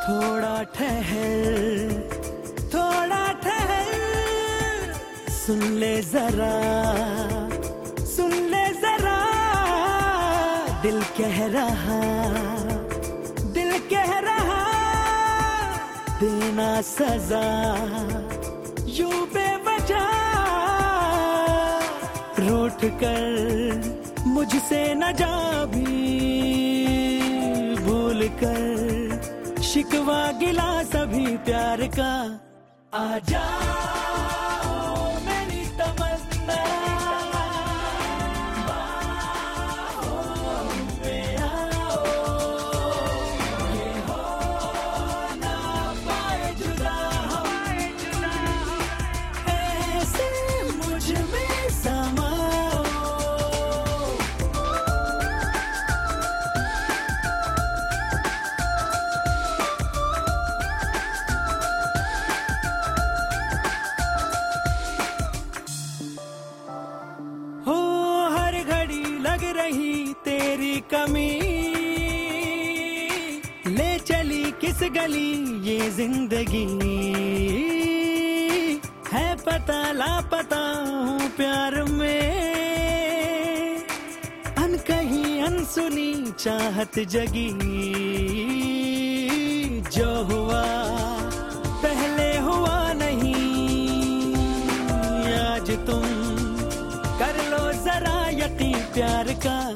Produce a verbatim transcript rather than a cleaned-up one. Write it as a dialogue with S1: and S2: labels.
S1: थोड़ा ठहर, थोड़ा ठहर, सुन ले जरा, सुन ले जरा, दिल कह रहा, दिल कह रहा, देना सजा यूं बेवजह, रूठ कर मुझसे न जा भी, भूल कर शिकवा गिला सभी प्यार का, आजा मेरी तमन्ना, बाहों में आओ, ये हो ना पाए जुदा हम, ऐसे मुझ में समाओ। हो हर घड़ी लग रही तेरी कमी, ले चली किस गली ये जिंदगी, है पता लापता हूँ प्यार में, अनकही अनसुनी चाहत जगी, जो हुआ पहले हुआ नहीं, आज तुम कर लो जरा यकीन प्यार का।